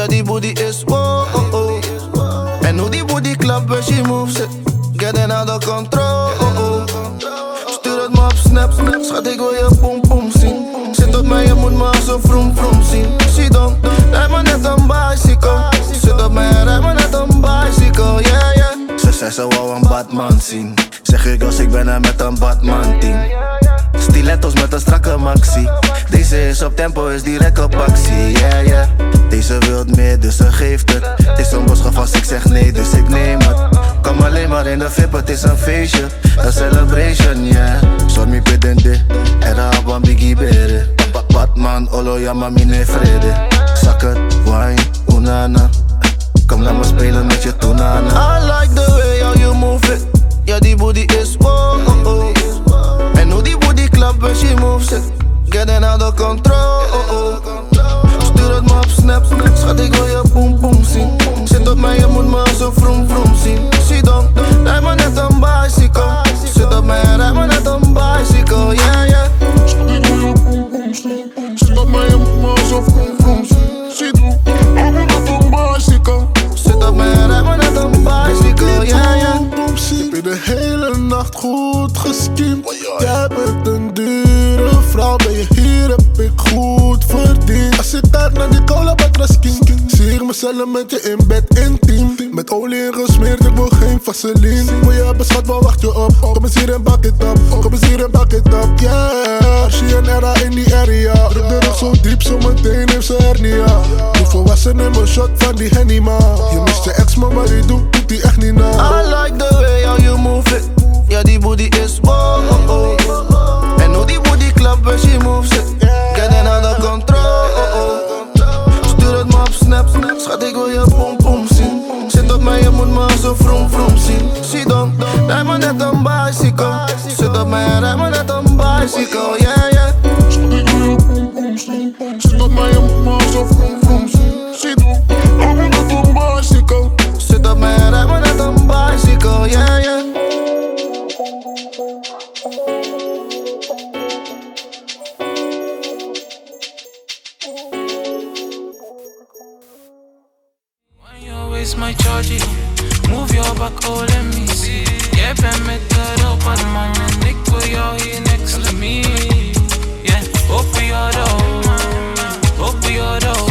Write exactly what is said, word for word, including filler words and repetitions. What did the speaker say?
Ja, die booty is wow, oh, oh. En hoe die booty clap when she moves it. Getting out of control, oh, oh. Stuur het me op snap, schat ik wil je boom boom zien. Zit op mij, je moet me als een vroom vroom zien. Zie dan, rij me net een bicycle. Zit op mij, rij me net een bicycle, yeah, yeah. Ze zei ze wou een Batman zien. Zeg ik als ik ben er met een Batman team. Stilettos met een strakke maxi. Deze is op tempo, is direct op actie, yeah, yeah. Deze wilt meer, dus ze geeft het. Het is een boodschap als ik zeg nee, dus ik neem het. Kom alleen maar in de vip, het is een feestje. Een celebration, yeah. Sorry pedende, era van Biggie Bere. Batman, olo, ja mami nee vrede. Zak het, wine, unana. Kom laat me spelen met je tonana. I like the way how you move it. Ja, die booty is wow, oh, oh. En hoe die booty clap when she moves it. Getting out of control, oh, oh. Stuur het me op snap, schat ik wil je boom boom zien. Zit op mij, je moet me als een vroom vroom zien. Zie dan, rij me net een bicycle. Zit op mij, rij me net een bicycle, yeah, yeah. Schat ik wil je boom boom zien. Zit op mij, je moet me als een vroom vroom zien. Zie dan, rij me net een bicycle. Zit op mij, rij me net een bicycle, yeah, yeah. Heb je de hele nacht goed geskiemd? Jij bent een dure vrouw, ben je hier, heb ik goed verdiend. Als ik kijk naar die cola batrasking, zie ik mezelf met je in bed intiem. Met olie ingesmeerd, ik wil geen vaseline. Moet je hebben schat, maar wacht je op. Kom eens hier en bak it up, kom eens hier en bak it up, yeah. Archie en Era in die area. Druk de rug zo diep, zo meteen heeft ze hernia. Doe volwassen in mijn shot van die Henny ma. Je mist je ex, maar wat je doet, doet die echt niet na. I like the way how you move it. Ja, die booty is wow, oh, oh. En hoe die booty clap when she moves it. Getting out of control, oh, oh. Stuur het me op snap, schat ik wil je boom boom zien. Zit op mij, je moet me als een vroom vroom zien. Zie dan, rij me net een bicycle. Zit op mij, rij me net een bicycle, yeah, yeah. Schat ik wil je boom boom zien. Zit op mij, je moet me als een vroom vroom zien. Zie dan, rij me net een bicycle. Zit op mij, rij me net een bicycle, yeah, yeah. My charge, move your back, oh let me see. Jij bent met de robot man en ik wil jou hier next to me. Yeah, open your door, open your door.